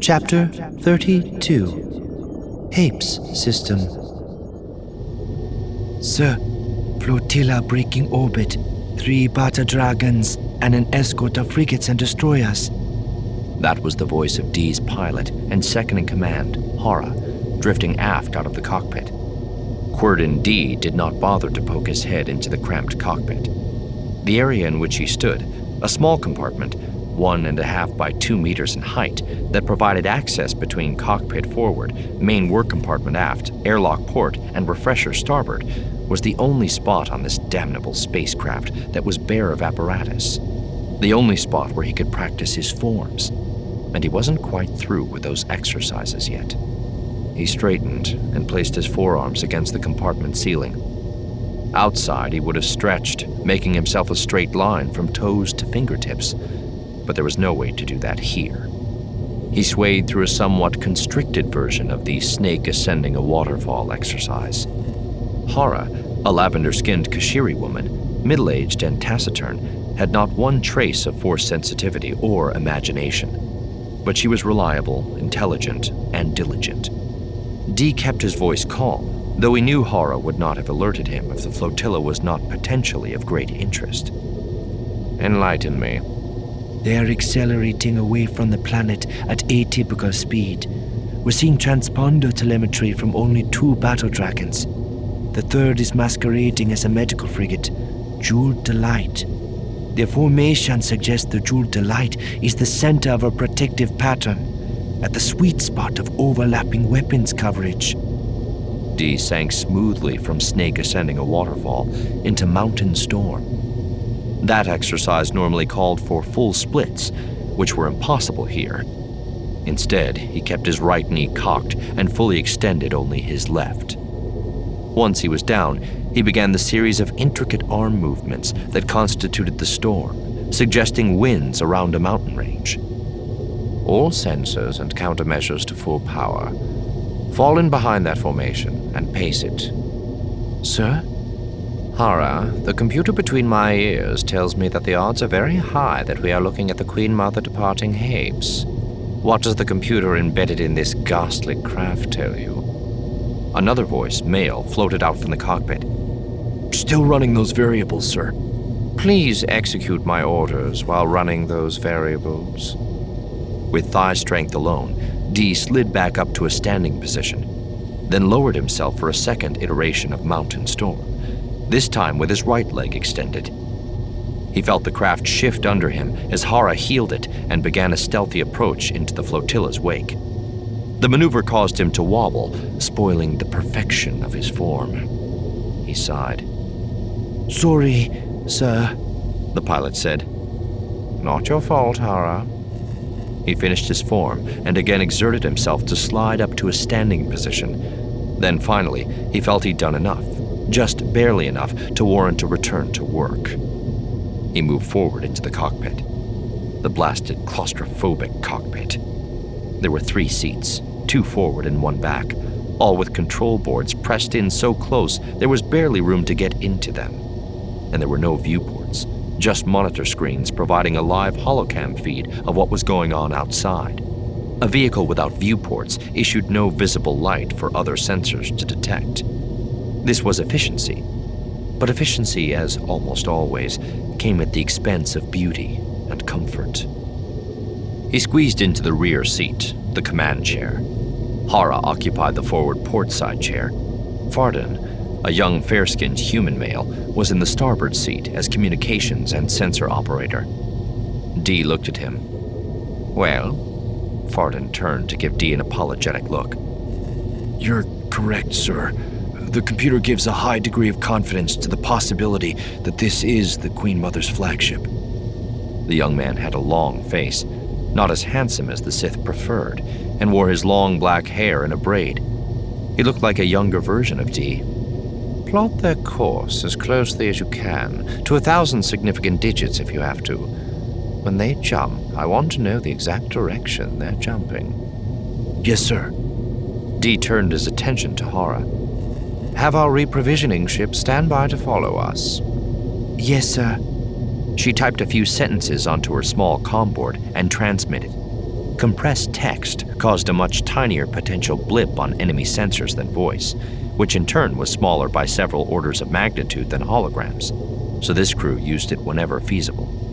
Chapter 32. Hapes System. Sir, flotilla breaking orbit, 3 Bata Dragons, and an escort of frigates and destroyers. That was the voice of Dee's pilot and second-in-command, Hara, drifting aft out of the cockpit. Quirden Dee did not bother to poke his head into the cramped cockpit. The area in which he stood, a small compartment, 1.5 by 2 meters in height, that provided access between cockpit forward, main work compartment aft, airlock port, and refresher starboard, was the only spot on this damnable spacecraft that was bare of apparatus. The only spot where he could practice his forms. And he wasn't quite through with those exercises yet. He straightened and placed his forearms against the compartment ceiling. Outside, he would have stretched, making himself a straight line from toes to fingertips, but there was no way to do that here. He swayed through a somewhat constricted version of the snake ascending a waterfall exercise. Hara, a lavender-skinned Kashiri woman, middle-aged and taciturn, had not one trace of force sensitivity or imagination. But she was reliable, intelligent, and diligent. Dee kept his voice calm, though he knew Hara would not have alerted him if the flotilla was not potentially of great interest. "Enlighten me." They are accelerating away from the planet at atypical speed. We're seeing transponder telemetry from only 2 battle dragons. The third is masquerading as a medical frigate, Jewel Delight. Their formation suggests the Jewel Delight is the center of a protective pattern, at the sweet spot of overlapping weapons coverage. Dee sank smoothly from snake ascending a waterfall into mountain storm. That exercise normally called for full splits, which were impossible here. Instead, he kept his right knee cocked and fully extended only his left. Once he was down, he began the series of intricate arm movements that constituted the storm, suggesting winds around a mountain range. "All sensors and countermeasures to full power. Fall in behind that formation and pace it." Sir? "Hara, the computer between my ears tells me that the odds are very high that we are looking at the Queen Mother departing Hapes. What does the computer embedded in this ghastly craft tell you?" Another voice, male, floated out from the cockpit. "Still running those variables, sir." "Please execute my orders while running those variables." With thigh strength alone, Dee slid back up to a standing position, then lowered himself for a second iteration of Mountain Storm, this time with his right leg extended. He felt the craft shift under him as Hara heeled it and began a stealthy approach into the flotilla's wake. The maneuver caused him to wobble, spoiling the perfection of his form. He sighed. "Sorry, sir," the pilot said. "Not your fault, Hara." He finished his form and again exerted himself to slide up to a standing position. Then finally, he felt he'd done enough, just barely enough to warrant a return to work. He moved forward into the cockpit. The blasted, claustrophobic cockpit. There were 3 seats, 2 forward and 1 back, all with control boards pressed in so close there was barely room to get into them. And there were no viewports, just monitor screens providing a live holocam feed of what was going on outside. A vehicle without viewports issued no visible light for other sensors to detect. This was efficiency, but efficiency, as almost always, came at the expense of beauty and comfort. He squeezed into the rear seat, the command chair. Hara occupied the forward portside chair. Farden, a young fair-skinned human male, was in the starboard seat as communications and sensor operator. Dee looked at him. "Well?" Farden turned to give Dee an apologetic look. "You're correct, sir. The computer gives a high degree of confidence to the possibility that this is the Queen Mother's flagship." The young man had a long face, not as handsome as the Sith preferred, and wore his long black hair in a braid. He looked like a younger version of Dee. "Plot their course as closely as you can, to 1,000 significant digits if you have to. When they jump, I want to know the exact direction they're jumping." "Yes, sir." Dee turned his attention to Hara. "Have our reprovisioning ship stand by to follow us." "Yes, sir." She typed a few sentences onto her small comm board and transmitted. Compressed text caused a much tinier potential blip on enemy sensors than voice, which in turn was smaller by several orders of magnitude than holograms, so this crew used it whenever feasible.